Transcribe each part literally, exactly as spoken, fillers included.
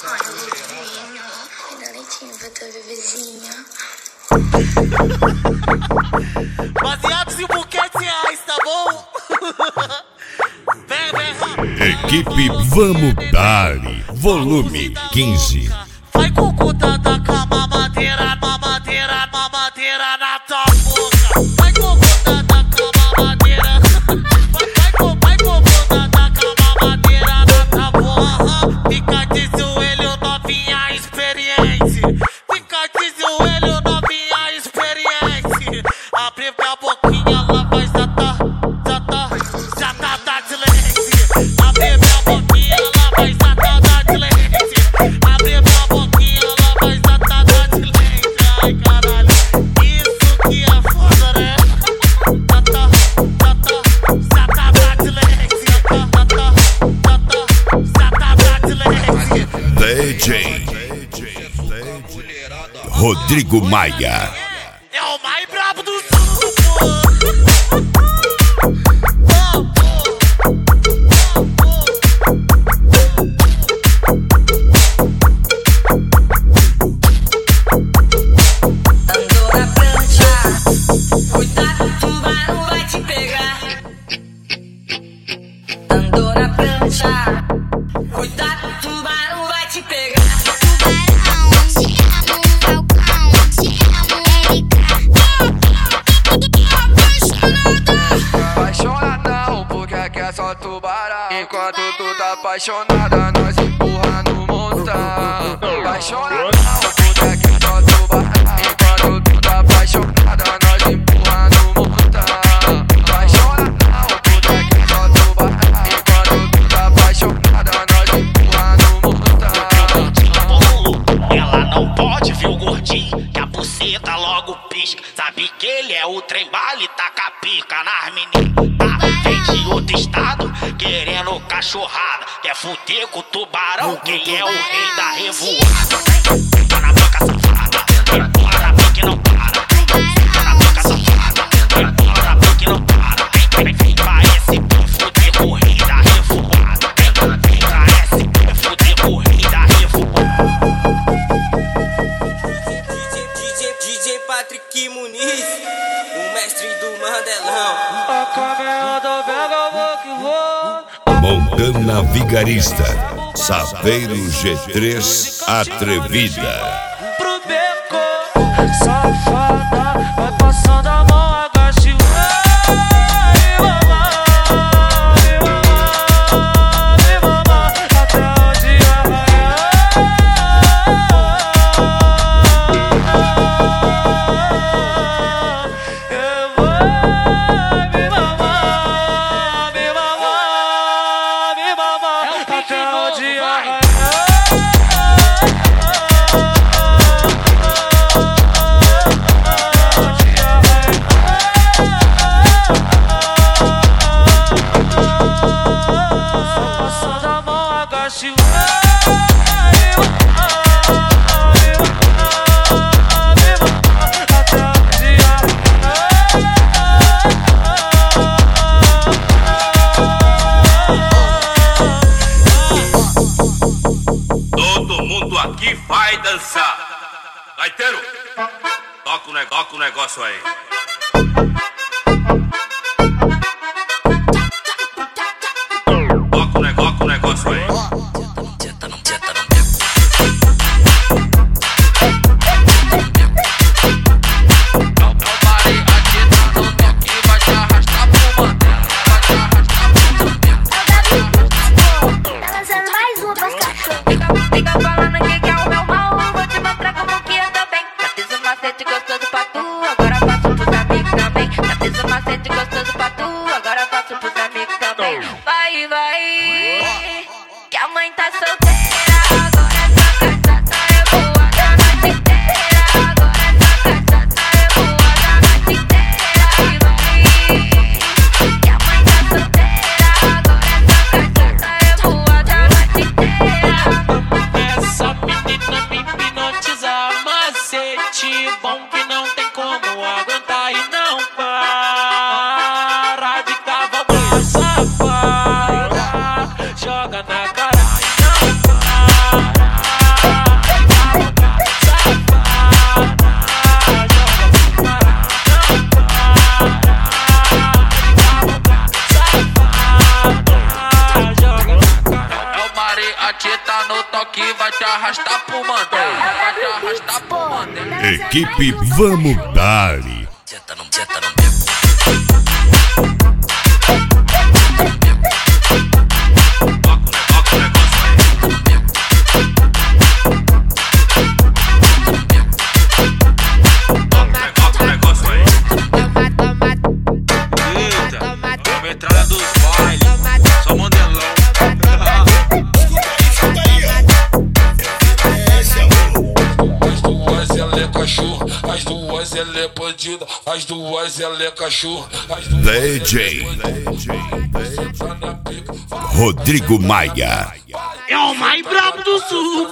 Olha o bebezinho, dá leitinho pra tua bebezinha. Baseados em buquete reais, tá bom? Vem, vem, Equipe Vamos Dali, volume quinze. vai com conta da cama, madeira, mamadeira, mamadeira na tua boca. Vai com conta da cama, madeira. Vai com, vai com conta da cama, madeira na tua boca. Fica de joelho, novinha experiente. Fica de joelho, novinha experiente. Abre minha boquinha, ela vai já tá, já tá, já tá, tá de leite. Abre minha boquinha, ela vai já tá, tá de leite. Abre minha boquinha, ela vai já tá, tá de leite. Ai caralho, isso que é foda, né? Já tá, já tá, já tá, tá de leite. Já tá, já tá, já tá, já tá, tá de leite. D J Rodrigo Maia. É o mais brabo do sul, pô. Andou na prancha, cuidado, o tubarão vai te pegar. Andou na prancha, cuidado, o tubarão vai te pegar. Apaixonadão, porque aqui é só tubarão. Enquanto tu tá apaixonada, nós empurra no montão. Apaixonadão, porque aqui é só tubarão. Enquanto tu tá apaixonada, nós empurra no montão. Apaixonadão, porque aqui é só tubarão. Enquanto tu tá apaixonada, nós empurra no montão. Ela não pode ver o gordinho, que a buceta logo pisca. Sabe que ele é o trem bala e taca a pica nas meninas. Tá, vem de outro estado, querendo cachorrada. Quer fuder com o tubarão, quem é o rei da revoada. Tá na boca safada, bora mim que não para. Tá na boca safada, bora mim que não para. Vem, vem pra esse pão fuder com o rei da revoada. Vem pra esse pão fuder com o rei da revoada. D J Patrick Muniz, o mestre do Mandelão. A caminhada pega, vou que vou. Montana Vigarista, Saveiro G três Atrevida. Pro beco, safada, vai passando a mão, agache o ai, mamá, me mamá, me mamá, até o dia raiar. Eu vou me mamar, me mamar, me mamar, até o dia raiar. Passando a mão, agache o ai, me mamar, me mamar, até o dia Todo mundo aqui vai dançar. Gaiteiro, toca o negócio, toca o negócio aí. Toca o negócio, toca o negócio aí. Não parei aqui, não toque, vai te arrastar pro Mandela, vai te arrastar pro Mandela. Tá lançando mais uma pras cachorros. Fica falando que quer o meu mal, vou te mostrar como que eu tô bem. Já fiz um macete gostoso pra tu, agora faço pro no toque, vai te arrastar pro mandel. Vai te arrastar pro mandel. Equipe Vamos Dali. Senta no, senta no beco. As duas ela é bandida, as duas ela é cachorro. D J Rodrigo Maia. É o mais brabo do sul.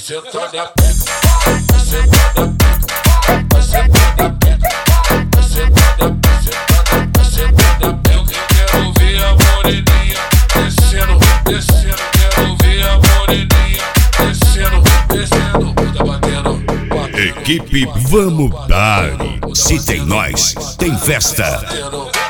Eu quero ver a moreninha descendo, descendo. Quero ver a moreninha descendo, descendo. Tá batendo. Equipe Vamos Dali. Se tem nós, tem festa.